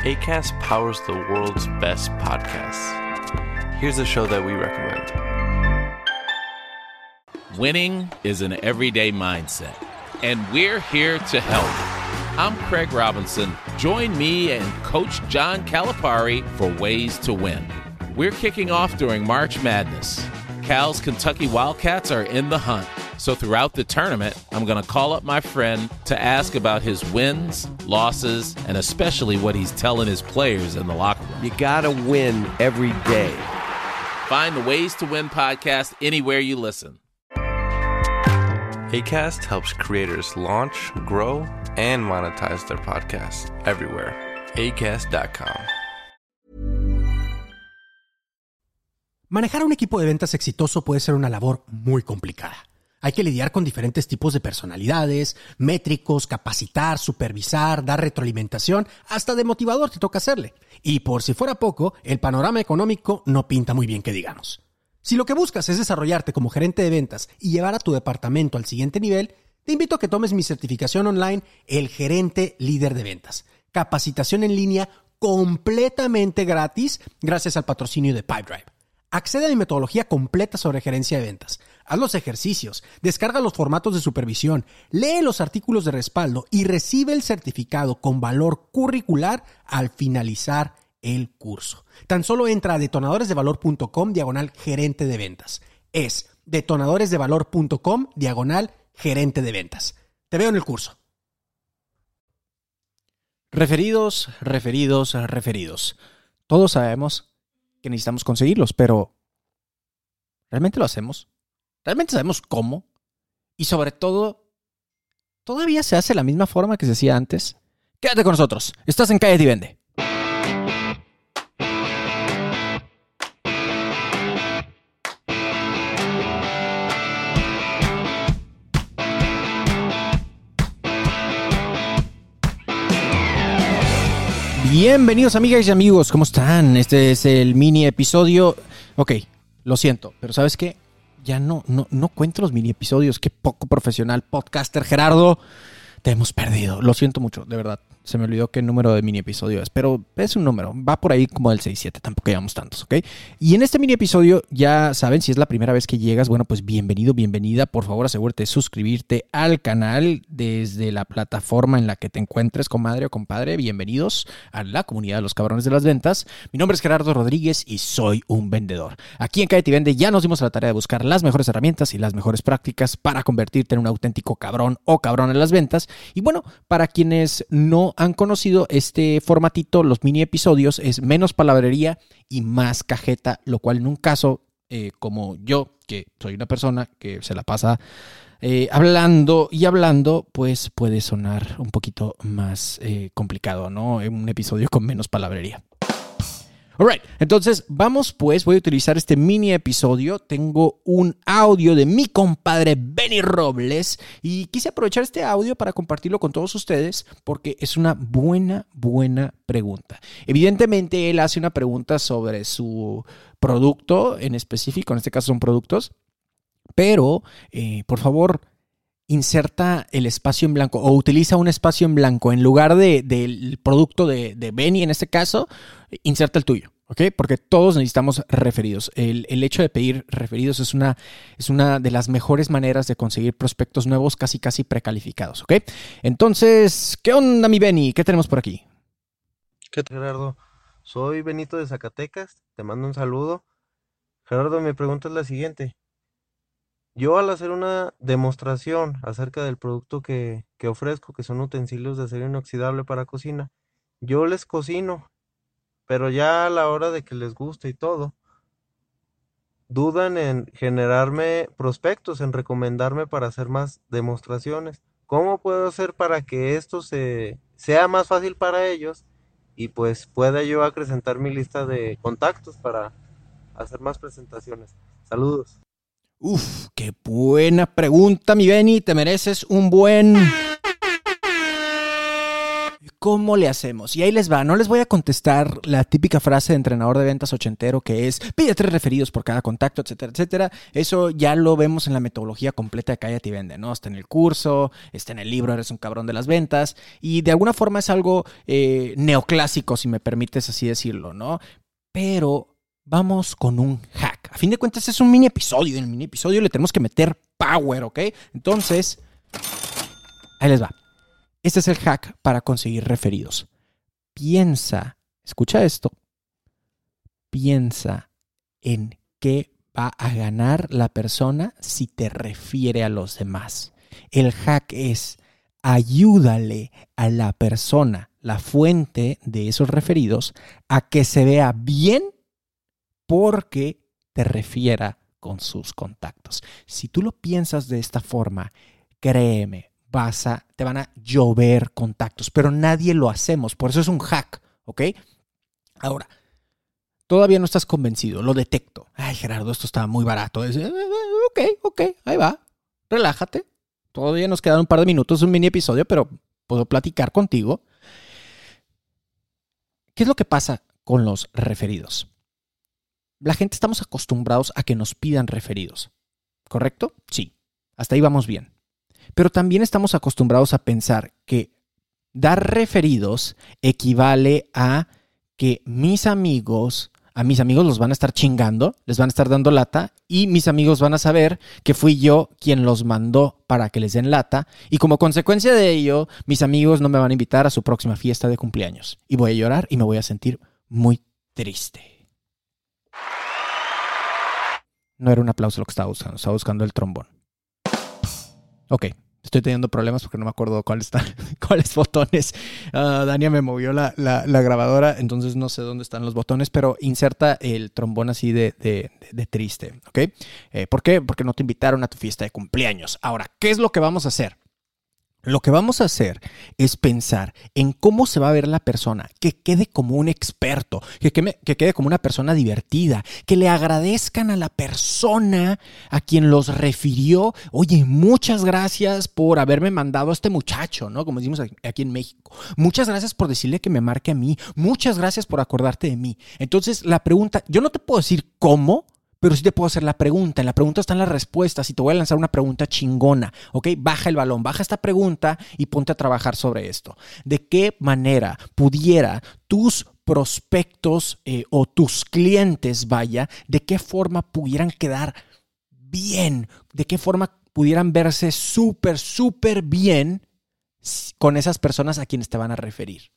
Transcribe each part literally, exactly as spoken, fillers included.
Acast powers the world's best podcasts. Here's a show that we recommend. Winning is an everyday mindset, and we're here to help. I'm Craig Robinson. Join me and Coach John Calipari for Ways to Win. We're kicking off during March Madness. Cal's Kentucky Wildcats are in the hunt. So throughout the tournament, I'm going to call up my friend to ask about his wins, losses, and especially what he's telling his players in the locker room. You got to win every day. Find the Ways to Win podcast anywhere you listen. Acast helps creators launch, grow, and monetize their podcasts everywhere. acast dot com. Manejar un equipo de ventas exitoso puede ser una labor muy complicada. Hay que lidiar con diferentes tipos de personalidades, métricos, capacitar, supervisar, dar retroalimentación, hasta de motivador te toca hacerle. Y por si fuera poco, el panorama económico no pinta muy bien que digamos. Si lo que buscas es desarrollarte como gerente de ventas y llevar a tu departamento al siguiente nivel, te invito a que tomes mi certificación online, el Gerente Líder de Ventas. Capacitación en línea completamente gratis gracias al patrocinio de Pipedrive. Accede a mi metodología completa sobre gerencia de ventas. Haz los ejercicios, descarga los formatos de supervisión, lee los artículos de respaldo y recibe el certificado con valor curricular al finalizar el curso. Tan solo entra a detonadoresdevalor.com diagonal gerente de ventas. Es detonadoresdevalor.com diagonal gerente de ventas. Te veo en el curso. Referidos, referidos, referidos. Todos sabemos que necesitamos conseguirlos, pero ¿realmente lo hacemos? ¿Realmente sabemos cómo? Y sobre todo, ¿todavía se hace de la misma forma que se hacía antes? Quédate con nosotros. Estás en Cállate y Vende. Bienvenidos amigas y amigos, ¿cómo están? Este es el mini episodio. Ok, lo siento, pero ¿sabes qué? Ya no, no, no cuento los mini episodios. Qué poco profesional, podcaster Gerardo. Te hemos perdido. Lo siento mucho, de verdad. Se me olvidó qué número de mini episodio es, pero es un número. Va por ahí como el seis siete, tampoco llevamos tantos, ¿ok? Y en este mini episodio, ya saben, si es la primera vez que llegas, bueno, pues bienvenido, bienvenida. Por favor, asegúrate de suscribirte al canal desde la plataforma en la que te encuentres, comadre o compadre. Bienvenidos a la comunidad de los cabrones de las ventas. Mi nombre es Gerardo Rodríguez y soy un vendedor. Aquí en Cállate y Vende ya nos dimos a la tarea de buscar las mejores herramientas y las mejores prácticas para convertirte en un auténtico cabrón o cabrón en las ventas. Y bueno, para quienes no han conocido este formatito, los mini episodios, es menos palabrería y más cajeta, lo cual en un caso eh, como yo, que soy una persona que se la pasa eh, hablando y hablando, pues puede sonar un poquito más eh, complicado, ¿no? Un episodio con menos palabrería. Alright, entonces vamos pues, voy a utilizar este mini episodio. Tengo un audio de mi compadre Benny Robles y quise aprovechar este audio para compartirlo con todos ustedes porque es una buena, buena pregunta. Evidentemente él hace una pregunta sobre su producto en específico, en este caso son productos, pero eh, por favor inserta el espacio en blanco o utiliza un espacio en blanco en lugar de, del producto de, de Benny en este caso, inserta el tuyo, ¿ok? Porque todos necesitamos referidos. El, el hecho de pedir referidos es una, es una de las mejores maneras de conseguir prospectos nuevos casi casi precalificados, ¿ok? Entonces, ¿qué onda mi Benny? ¿Qué tenemos por aquí? ¿Qué tal, Gerardo? Soy Benito de Zacatecas, te mando un saludo. Gerardo, mi pregunta es la siguiente. Yo al hacer una demostración acerca del producto que, que ofrezco, que son utensilios de acero inoxidable para cocina, yo les cocino, pero ya a la hora de que les guste y todo, dudan en generarme prospectos, en recomendarme para hacer más demostraciones. ¿Cómo puedo hacer para que esto se, sea más fácil para ellos y pues pueda yo acrecentar mi lista de contactos para hacer más presentaciones? Saludos. Uf, qué buena pregunta, mi Benny. Te mereces un buen ¿cómo le hacemos? Y ahí les va. No les voy a contestar la típica frase de entrenador de ventas ochentero que es pide tres referidos por cada contacto, etcétera, etcétera. Eso ya lo vemos en la metodología completa de Cállate y Vende, ¿no? Está en el curso, está en el libro Eres un cabrón de las ventas. Y de alguna forma es algo eh, neoclásico, si me permites así decirlo, ¿no? Pero vamos con un hack. A fin de cuentas es un mini episodio. En el mini episodio le tenemos que meter power, ¿ok? Entonces, ahí les va. Este es el hack para conseguir referidos. Piensa, escucha esto, piensa en qué va a ganar la persona si te refiere a los demás. El hack es ayúdale a la persona, la fuente de esos referidos, a que se vea bien porque te refiera con sus contactos. Si tú lo piensas de esta forma, créeme, Vas a, te van a llover contactos, pero nadie lo hacemos, por eso es un hack, ¿ok? Ahora, todavía no estás convencido, lo detecto. Ay, Gerardo, esto está muy barato. Es, eh, ok, ok, ahí va, relájate. Todavía nos quedan un par de minutos, un mini episodio, pero puedo platicar contigo. ¿Qué es lo que pasa con los referidos? La gente estamos acostumbrados a que nos pidan referidos, ¿correcto? Sí, hasta ahí vamos bien. Pero también estamos acostumbrados a pensar que dar referidos equivale a que mis amigos, a mis amigos los van a estar chingando, les van a estar dando lata y mis amigos van a saber que fui yo quien los mandó para que les den lata y como consecuencia de ello, mis amigos no me van a invitar a su próxima fiesta de cumpleaños y voy a llorar y me voy a sentir muy triste. No era un aplauso lo que estaba buscando, estaba buscando el trombón. Ok, estoy teniendo problemas porque no me acuerdo cuáles están, cuáles botones. Uh, Dania me movió la, la, la grabadora, entonces no sé dónde están los botones, pero inserta el trombón así de, de, de, de triste, ¿ok? Eh, ¿Por qué? Porque no te invitaron a tu fiesta de cumpleaños. Ahora, ¿qué es lo que vamos a hacer? Lo que vamos a hacer es pensar en cómo se va a ver la persona, que quede como un experto, que quede, que quede como una persona divertida, que le agradezcan a la persona a quien los refirió. Oye, muchas gracias por haberme mandado a este muchacho, ¿no? Como decimos aquí en México. Muchas gracias por decirle que me marque a mí. Muchas gracias por acordarte de mí. Entonces, la pregunta, yo no te puedo decir cómo, pero sí te puedo hacer la pregunta. En la pregunta están las respuestas y te voy a lanzar una pregunta chingona, ¿ok? Baja el balón, baja esta pregunta y ponte a trabajar sobre esto. ¿De qué manera pudiera tus prospectos eh, o tus clientes, vaya, de qué forma pudieran quedar bien? ¿De qué forma pudieran verse súper, súper bien con esas personas a quienes te van a referir?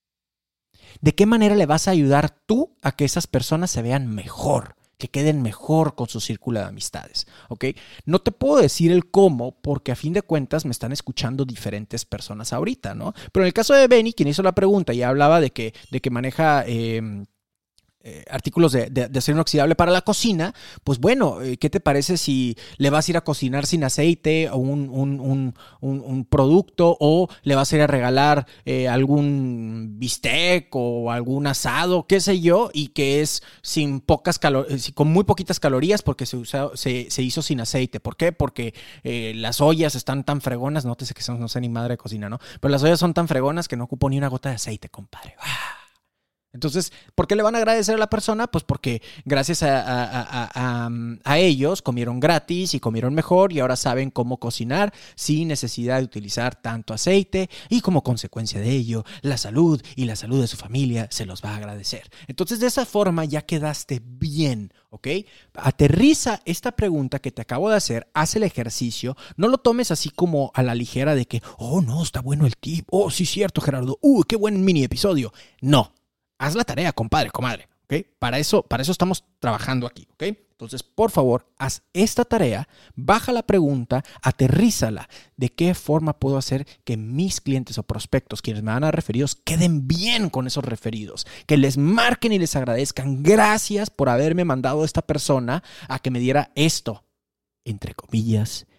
¿De qué manera le vas a ayudar tú a que esas personas se vean mejor? Que queden mejor con su círculo de amistades, ¿ok? No te puedo decir el cómo porque a fin de cuentas me están escuchando diferentes personas ahorita, ¿no? Pero en el caso de Benny, quien hizo la pregunta y hablaba de que, de que maneja eh, eh, artículos de, de, de acero inoxidable para la cocina, pues bueno, eh, ¿qué te parece si le vas a ir a cocinar sin aceite o un, un, un, un, un producto o le vas a ir a regalar eh, algún bistec o algún asado, qué sé yo, y que es sin pocas calorías, con muy poquitas calorías porque se, usa, se, se hizo sin aceite? ¿Por qué? Porque eh, las ollas están tan fregonas, nótese que son, no sé ni madre de cocina, ¿no? Pero las ollas son tan fregonas que no ocupo ni una gota de aceite, compadre. ¡Ah! Entonces, ¿por qué le van a agradecer a la persona? Pues porque gracias a, a, a, a, a ellos comieron gratis y comieron mejor y ahora saben cómo cocinar sin necesidad de utilizar tanto aceite y como consecuencia de ello, la salud y la salud de su familia se los va a agradecer. Entonces, de esa forma ya quedaste bien, ¿ok? Aterriza esta pregunta que te acabo de hacer, haz el ejercicio, no lo tomes así como a la ligera de que, oh, no, está bueno el tip, oh, sí, cierto, Gerardo, uy, qué buen mini episodio. No. Haz la tarea, compadre, comadre, ¿ok? Para eso, para eso estamos trabajando aquí, ¿ok? Entonces, por favor, haz esta tarea, baja la pregunta, aterrízala. ¿De qué forma puedo hacer que mis clientes o prospectos, quienes me van a referidos, queden bien con esos referidos? Que les marquen y les agradezcan. Gracias por haberme mandado a esta persona a que me diera esto, entre comillas,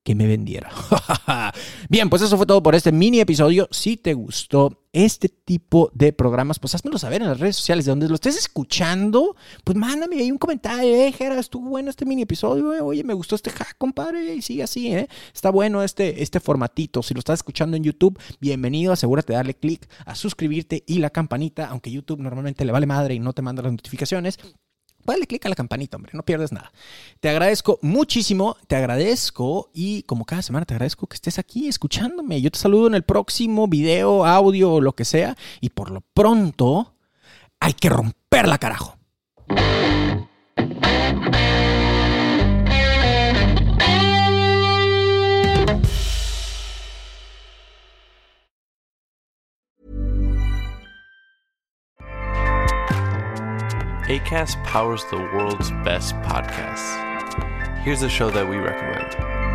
que me vendiera. Bien, pues eso fue todo por este mini episodio. Si te gustó este tipo de programas, pues házmelo saber en las redes sociales de donde lo estés escuchando. Pues mándame ahí un comentario. Eh, Jera, estuvo bueno este mini episodio. Eh. Oye, me gustó este hack, compadre. Y sigue así, ¿eh? Está bueno este, este formatito. Si lo estás escuchando en YouTube, bienvenido. Asegúrate de darle click a suscribirte y la campanita, aunque YouTube normalmente le vale madre y no te manda las notificaciones. Dale clic a la campanita, hombre, no pierdes nada. Te agradezco muchísimo, te agradezco y como cada semana te agradezco que estés aquí escuchándome. Yo te saludo en el próximo video, audio o lo que sea. Y por lo pronto, hay que romperla, carajo. Acast powers the world's best podcasts. Here's a show that we recommend.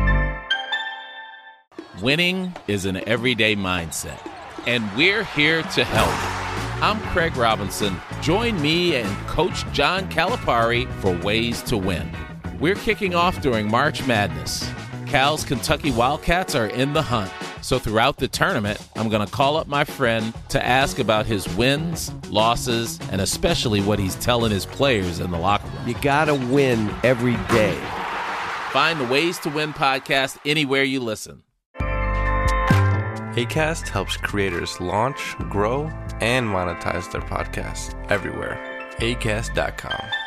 Winning is an everyday mindset, and we're here to help. I'm Craig Robinson. Join me and Coach John Calipari for Ways to Win. We're kicking off during March Madness. Cal's Kentucky Wildcats are in the hunt. So throughout the tournament, I'm going to call up my friend to ask about his wins, losses, and especially what he's telling his players in the locker room. You gotta win every day. Find the Ways to Win podcast anywhere you listen. Acast helps creators launch, grow, and monetize their podcasts everywhere. acast dot com.